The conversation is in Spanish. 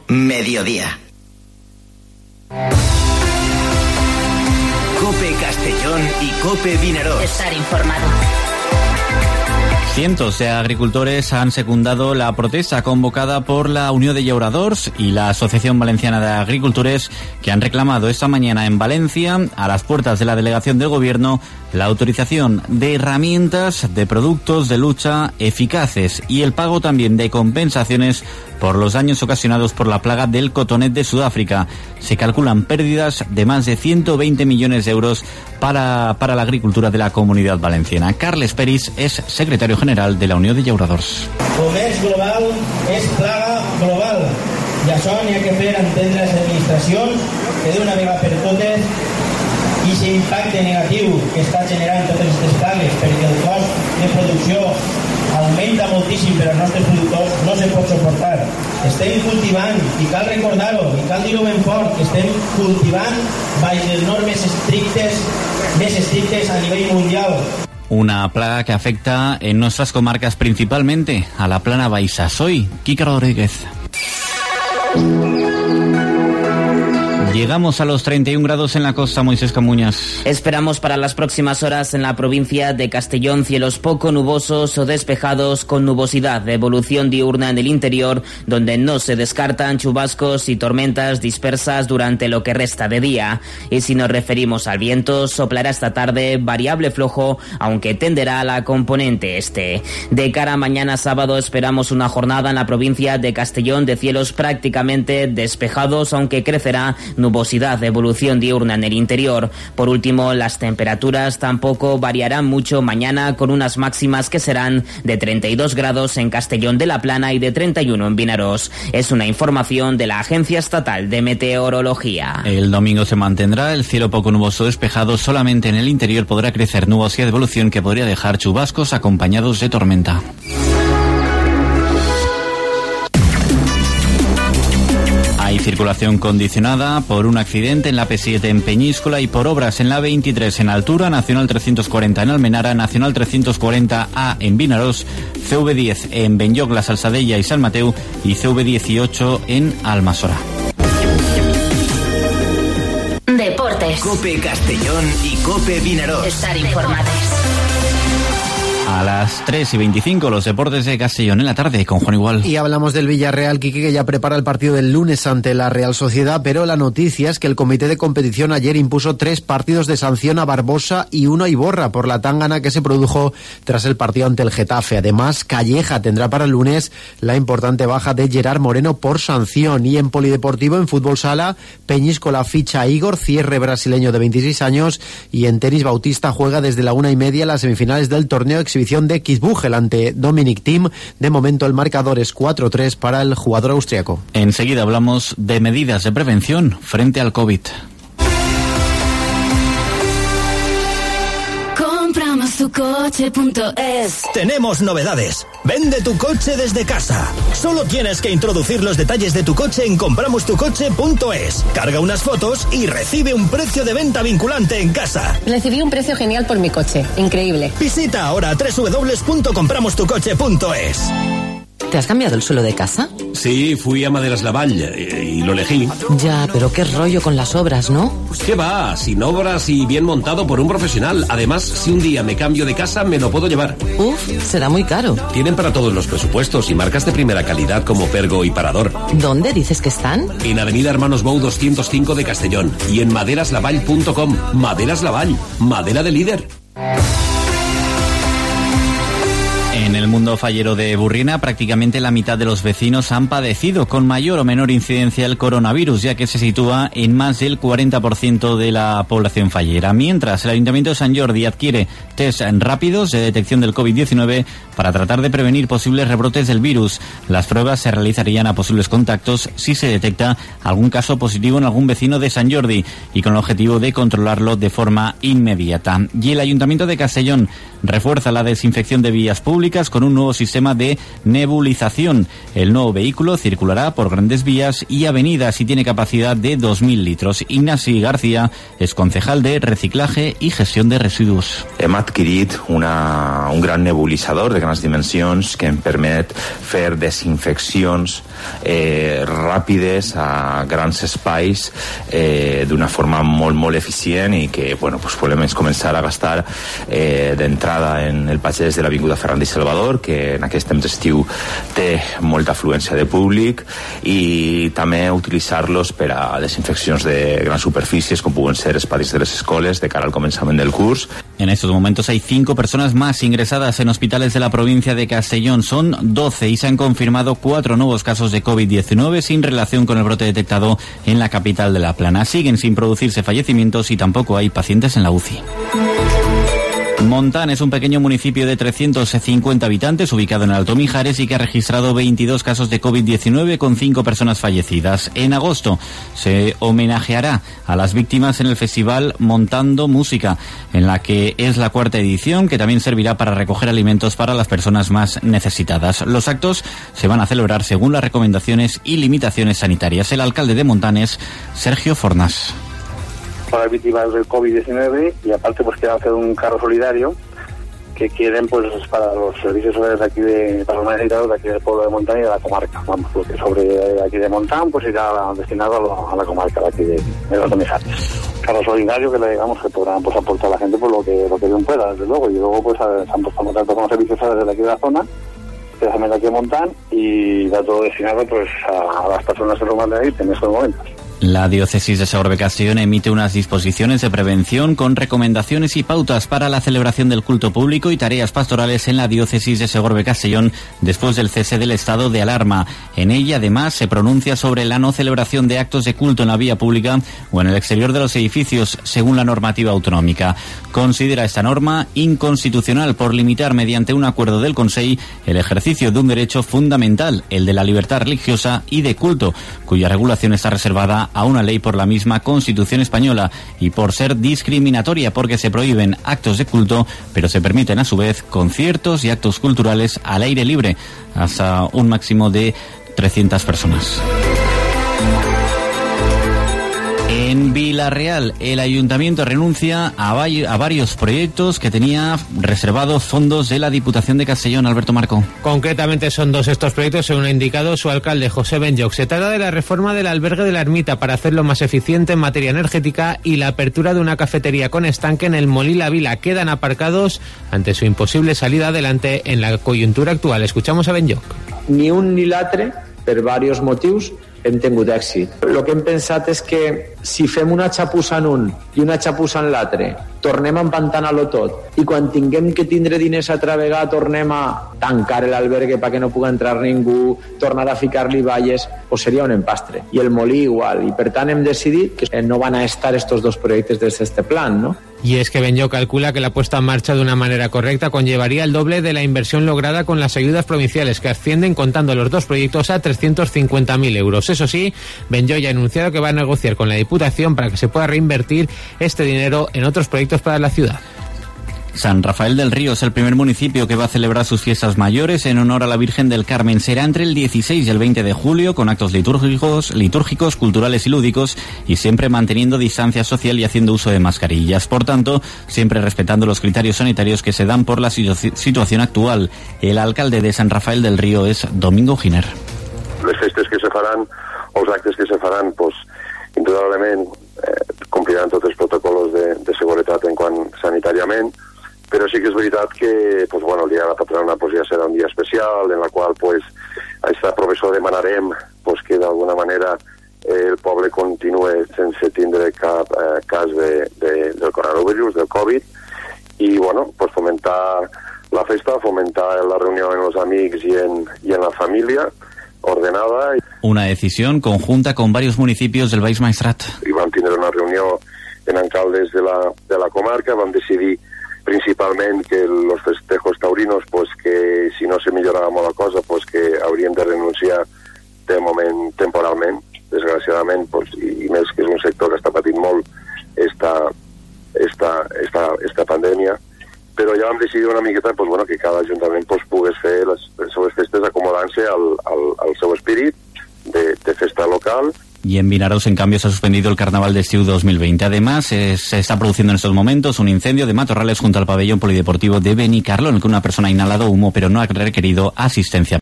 mediodía. COPE Castellón y COPE Vinaròs. Estar informado. Cientos de agricultores han secundado la protesta convocada por la Unión de Llauradors y la Asociación Valenciana de Agricultores, que han reclamado esta mañana en Valencia, a las puertas de la delegación del Gobierno, la autorización de herramientas de productos de lucha eficaces y el pago también de compensaciones por los daños ocasionados por la plaga del cotonet de Sudáfrica. Se calculan pérdidas de más de 120 millones de euros para la agricultura de la Comunitat Valenciana. Carles Peris és secretari general de la Unió de Llauradors. Comerç global és plaga global i això n'hi ha que fer entendre a les administracions que d'una vegada per totes i aquest impacte negatiu que està generant totes aquestes plagues, perquè el cost de producció augmenta moltíssim per als nostres productors, no se pot suportar. Estem cultivant, i cal recordar-ho, i cal dir-ho ben fort, que estem cultivant baix les normes més estrictes a nivell mundial. Una plaga que afecta en nuestras comarcas principalmente a la Plana Baixa. Soy Kika Rodríguez. Llegamos a los 31 grados en la costa, Moisés Camuñas. Esperamos para las próximas horas en la provincia de Castellón cielos poco nubosos o despejados con nubosidad de evolución diurna en el interior, donde no se descartan chubascos y tormentas dispersas durante lo que resta de día. Y si nos referimos al viento, soplará esta tarde variable flojo, aunque tenderá a la componente este. De cara a mañana sábado esperamos una jornada en la provincia de Castellón de cielos prácticamente despejados, aunque crecerá nubosidad de evolución diurna en el interior. Por último, las temperaturas tampoco variarán mucho mañana, con unas máximas que serán de 32 grados en Castellón de la Plana y de 31 en Vinaròs. Es una información de la Agencia Estatal de Meteorología. El domingo se mantendrá el cielo poco nuboso despejado. Solamente en el interior podrá crecer nubosidad de evolución que podría dejar chubascos acompañados de tormenta. Hay circulación condicionada por un accidente en la P7 en Peñíscola y por obras en la 23 en Altura, Nacional 340 en Almenara, Nacional 340A en Vinaròs, CV10 en Benlloc, La Salzadella y San Mateu y CV18 en Almassora. Deportes. COPE Castellón y COPE Vinaròs. Estar informados. A las 3:25, los deportes de Castellón en la tarde con Juan Igual. Y hablamos del Villarreal, Quique, que ya prepara el partido del lunes ante la Real Sociedad, pero la noticia es que el comité de competición ayer impuso 3 partidos de sanción a Barbosa y 1 a Iborra por la tángana que se produjo tras el partido ante el Getafe. Además, Calleja tendrá para el lunes la importante baja de Gerard Moreno por sanción. Y en polideportivo, en fútbol sala, Peñíscola ficha a Igor, cierre brasileño de 26 años, y en tenis Bautista juega desde la 1:30 las semifinales del torneo exhibición de Kitzbühel ante Dominic Thiem. De momento el marcador es 4-3 para el jugador austriaco. Enseguida hablamos de medidas de prevención frente al COVID. Compramastucoche.es. Tenemos novedades. Vende tu coche desde casa. Solo tienes que introducir los detalles de tu coche en compramostucoche.es. Carga unas fotos y recibe un precio de venta vinculante en casa. Recibí un precio genial por mi coche. Increíble. Visita ahora www.compramostucoche.es. ¿Te has cambiado el suelo de casa? Sí, fui a Maderas Lavall y lo elegí. Ya, pero qué rollo con las obras, ¿no? ¿Qué va? Sin obras y bien montado por un profesional. Además, si un día me cambio de casa, me lo puedo llevar. Uf, será muy caro. Tienen para todos los presupuestos y marcas de primera calidad como Pergo y Parador. ¿Dónde dices que están? En Avenida Hermanos Bou 205 de Castellón y en maderaslavall.com. Maderas Lavall, madera de líder. En el mundo fallero de Burriana, prácticamente la mitad de los vecinos han padecido con mayor o menor incidencia el coronavirus, ya que se sitúa en más del 40% de la población fallera. Mientras, el Ayuntamiento de Sant Jordi adquiere test rápidos de detección del COVID-19 para tratar de prevenir posibles rebrotes del virus. Las pruebas se realizarían a posibles contactos si se detecta algún caso positivo en algún vecino de Sant Jordi y con el objetivo de controlarlo de forma inmediata. Y el Ayuntamiento de Castellón refuerza la desinfección de vías públicas con un nuevo sistema de nebulización. El nuevo vehículo circulará por grandes vías y avenidas y tiene capacidad de 2.000 litros. Ignasi García es concejal de reciclaje y gestión de residuos. Hem adquirit un gran nebulitzador de grans dimensions que em permet fer desinfeccions ràpides a grans espais d'una forma molt eficient i que podem començar a gastar d'entrada en el passeig de l'Avinguda Ferran Di Salvador, que en aquest temps d'estiu té molta afluència de públic, i també utilitzar-los per a desinfeccions de grans superfícies com puguen ser els patis de les escoles de cara al començament del curs. En estos momentos hay 5 personas más ingresadas en hospitales de la provincia de Castellón. Son 12 y se han confirmado 4 nuevos casos de COVID-19 sin relación con el brote detectado en la capital de La Plana. Siguen sin producirse fallecimientos y tampoco hay pacientes en la UCI. Montán es un pequeño municipio de 350 habitantes ubicado en Alto Mijares y que ha registrado 22 casos de COVID-19 con 5 personas fallecidas. En agosto se homenajeará a las víctimas en el festival Montando Música, en la que es la 4ª edición, que también servirá para recoger alimentos para las personas más necesitadas. Los actos se van a celebrar según las recomendaciones y limitaciones sanitarias. El alcalde de Montán es Sergio Fornás. Para víctimas del COVID-19 y aparte pues quieren hacer un carro solidario que quieren pues para los servicios sociales de aquí para los necesitados de aquí del pueblo de Montán y de la comarca. Vamos, porque sobre aquí de Montán pues irá destinado a la comarca de aquí de Alto Mijares. Carro solidario que le digamos que podrán pues aportar a la gente por lo que bien pueda, desde luego, y luego pues se han puesto en contacto con los servicios sociales de aquí de la zona, especialmente aquí de Montán, y da todo destinado pues a las personas que lo manden ahí en estos momentos. La diócesis de Segorbe-Castellón emite unas disposiciones de prevención con recomendaciones y pautas para la celebración del culto público y tareas pastorales en la diócesis de Segorbe-Castellón después del cese del estado de alarma. En ella, además, se pronuncia sobre la no celebración de actos de culto en la vía pública o en el exterior de los edificios, según la normativa autonómica. Considera esta norma inconstitucional por limitar mediante un acuerdo del Consell el ejercicio de un derecho fundamental, el de la libertad religiosa y de culto, cuya regulación está reservada a una ley por la misma Constitución española, y por ser discriminatoria porque se prohíben actos de culto, pero se permiten a su vez conciertos y actos culturales al aire libre, hasta un máximo de 300 personas. En Vila-real, el ayuntamiento renuncia a varios proyectos que tenía reservados fondos de la Diputación de Castellón. Alberto Marco. Concretamente son 2 estos proyectos, según ha indicado su alcalde José Benlloch. Se trata de la reforma del albergue de la Ermita para hacerlo más eficiente en materia energética y la apertura de una cafetería con estanque en el Molí La Vila. Quedan aparcados ante su imposible salida adelante en la coyuntura actual. Escuchamos a Benlloch. Ni un ni l'altre, per varios motius, hem tingut èxit. El que hem pensat és que si fem una xapussa en un i una xapussa en l'altre, tornem a empantanar-lo tot, i quan tinguem que tindre diners altra vegada tornem a tancar l'albergue perquè no pugui entrar ningú, tornar a ficar-li valles, pues seria un empastre. I el molí igual, i per tant hem decidit que no van a estar estos 2 projectes de este plan, ¿no? Y es que Benlloch calcula que la puesta en marcha de una manera correcta conllevaría el doble de la inversión lograda con las ayudas provinciales, que ascienden, contando los 2 proyectos, a 350.000 euros. Eso sí, Benlloch ha anunciado que va a negociar con la Diputación para que se pueda reinvertir este dinero en otros proyectos para la ciudad. San Rafael del Río es el primer municipio que va a celebrar sus fiestas mayores en honor a la Virgen del Carmen. Será entre el 16 y el 20 de julio con actos litúrgicos, culturales y lúdicos, y siempre manteniendo distancia social y haciendo uso de mascarillas. Por tanto, siempre respetando los criterios sanitarios que se dan por la situación actual. El alcalde de San Rafael del Río es Domingo Giner. Les festes que se faran, o els actes que se faran, pues, indudablement compliran tots els protocols de seguretat en quant sanitàriament, però sí que és veritat que pues, bueno, el dia de la patrona pues, ja serà un dia especial en la qual pues, a aquesta professor demanarem pues, que d'alguna manera el poble continue sense tindre cap cas del coronavirus, del Covid, i bueno, pues, fomentar la festa, fomentar la reunió amb els amics i en la família ordenada. Una decisión conjunta con varios municipios del Baix Maestrat. I vam tindre una reunió en alcaldes de la comarca, vam decidir principalment que los festejos taurinos, pues que si no se millorava molt la cosa, pues que hauríem de renunciar de moment temporalment, desgraciadament, pues, i més que és un sector que està patint molt esta pandèmia, però ja vam decidir una miqueta pues, bueno, que cada ajuntament pues, pogués fer les seues festes acomodant-se al seu espírit de festa local. Y en Vinaroz, en cambio, se ha suspendido el Carnaval de Estiu 2020. Además, se está produciendo en estos momentos un incendio de matorrales junto al pabellón polideportivo de Benicarló, en el que una persona ha inhalado humo, pero no ha requerido asistencia.